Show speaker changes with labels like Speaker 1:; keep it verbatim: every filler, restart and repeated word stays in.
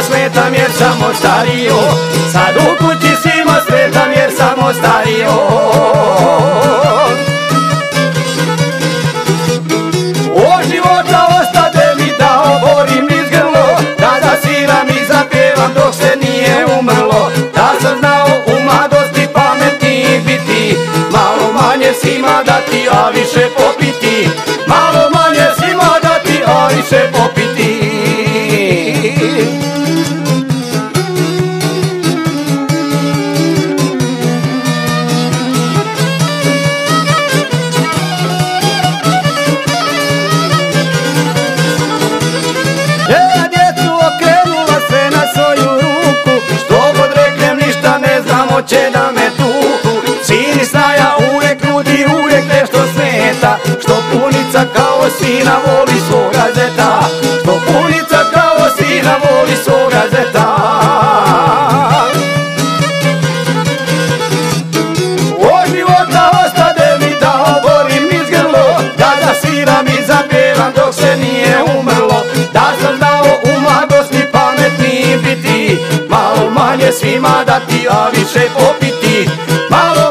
Speaker 1: smetam jer sam ostario, sad u kući svima smetam jer sam ostario. Od života ostade mi da oborim niz grlo, da zasiram i zapjevam dok se nije umrlo. Da sam znao u mladosti pametni biti, malo manje svima dati, a više popiti. Malo manje svima dati, a više popiti. Ja djecu okrenula sve na svoju ruku, što god reknem ništa ne znam, hoće da me tuku. Sini snaja uvijek nudi, uvijek nešto smeta, što punica kao sina voli svoga zeta, što punica kao sina voli svoga zeta. Od života ostade mi da oborim niz grlo, da zasiram i zapjevam dok se nije umrlo. Da sam znao u mladosti pametni biti, malo manje svima dati, a više popiti. Malo